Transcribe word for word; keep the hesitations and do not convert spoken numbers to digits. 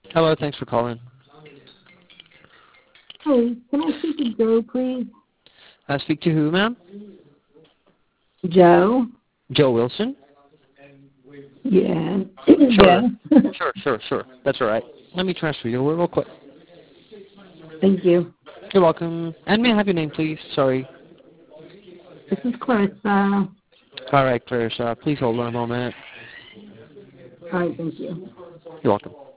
Hello, thanks for calling. Hey, can I speak to Joe, please? Uh, speak to who, ma'am? Joe? Joe Wilson? Yeah. Sure. yeah. Sure, sure, sure. That's all right. Let me transfer you real quick. Thank you. You're welcome. And may I have your name, please? Sorry. This is Clarissa. All right, Clarissa. Please hold on a moment. All right, thank you. You're welcome.